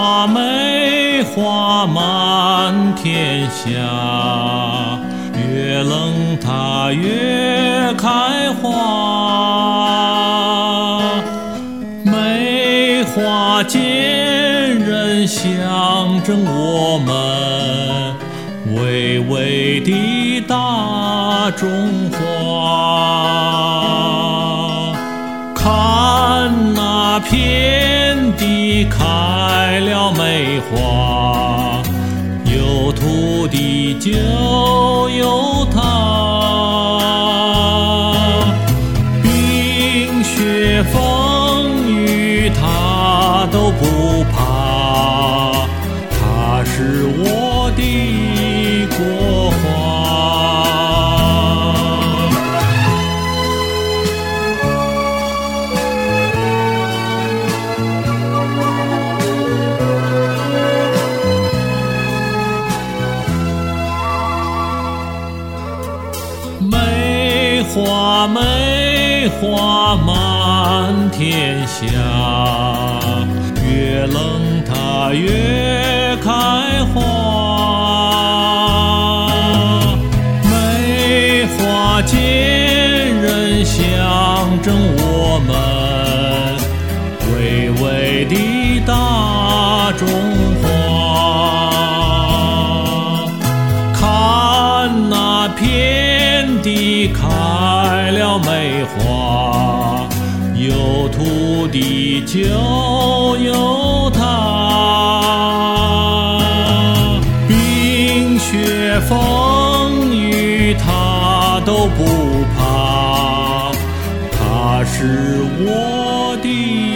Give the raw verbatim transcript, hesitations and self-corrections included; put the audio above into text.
花梅花满天下，越冷它越开花。梅花间人象征我们巍巍的大中华。看那遍地开了梅花，有土地就有它，冰雪风雨它都不怕，它是我的国花。梅花梅花满天下，越冷它越开花。梅花间人象征我们巍巍的大中华。看那遍地开了梅花，有土地就有它，冰雪风雨它都不怕，它是我的